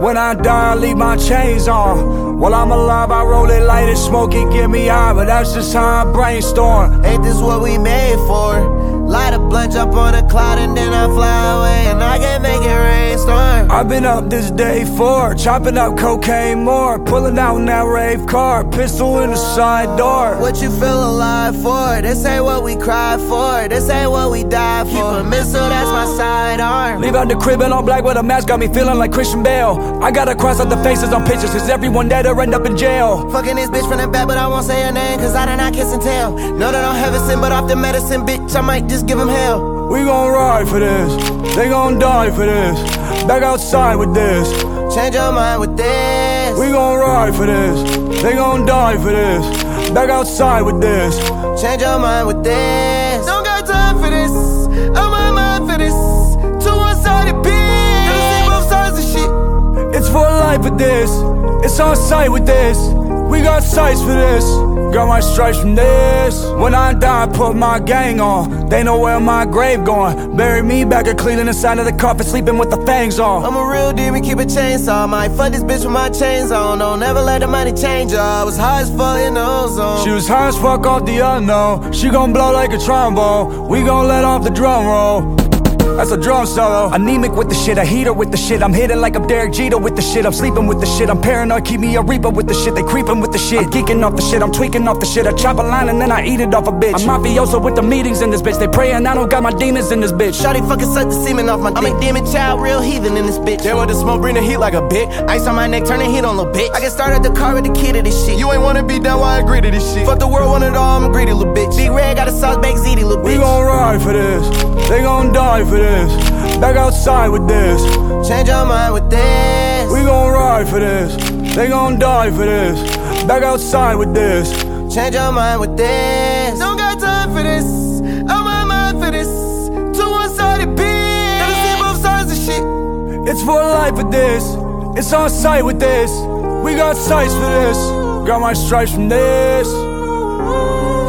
When I die, I leave my chains on. While I'm alive, I roll it, light it, smoke it, get me high. But that's just how I brainstorm. Ain't this what we made for? Light a blunt, jump on a cloud, and then I fly away, and I can make it rainstorm. I've been up this day for chopping up cocaine more, pulling out in that rave car, pistol in the side door. What you feel alive for? This ain't what we cried for. This ain't what we died for. Keep a missile, that's my sidearm. Leave out the crib in all black with a mask, got me feeling like Christian Bale. I gotta cross out the faces on pictures, cause everyone dead or end up in jail. Fucking this bitch from the back, but I won't say her name, cause I did not kiss and tell. Know that I'm heaven sent, but off the medicine, bitch, I might just give him hell. We gon' ride for this, they gon' die for this. Back outside with this. Change your mind with this. We gon' ride for this, they gon' die for this. Back outside with this. Change your mind with this. Don't got time for this, I'm on mind for this. Two one-sided beat, gotta see both sides of shit. It's for life with this, it's on sight with this. We got sights for this, got my stripes from this. When I die, I put my gang on. They know where my grave going. Bury me back at Cleveland inside of the coffin, sleeping with the fangs on. I'm a real demon, keep a chainsaw. Might fuck this bitch with my chains on. Don't never let the money change her. I was high as fuck in the ozone. She was high as fuck off the unknown. She gon' blow like a trombone. We gon' let off the drum roll. That's a drum solo. Anemic with the shit, a heater with the shit. I'm hitting like I'm Derek Jeter with the shit. I'm sleeping with the shit, I'm paranoid, keep me a reaper with the shit. They creeping with the shit, I'm geeking off the shit, I'm tweaking off the shit. I chop a line and then I eat it off a bitch. I'm mafioso with the meetings in this bitch. They praying I don't got my demons in this bitch. Shawty fucking suck the semen off my dick. I'm a demon child, real heathen in this bitch. They want the smoke, bring the heat like a bitch. Ice on my neck, turn the heat on, little bitch. I can start at the car with the key to this shit. You ain't wanna be down, why I agree to this shit. Fuck the world, want it all, I'm a greedy little bitch. Big Red got a sauce, baked ziti, little bitch. We gon' ride for this, they gon' die for this. Back outside with this. Change your mind with this. We gon' ride for this, they gon' die for this. Back outside with this. Change your mind with this. Don't got time for this, I'm on mind for this. Two one-sided beat, gotta see both sides of shit. It's for life with this, it's on sight with this. We got sights for this, got my stripes from this.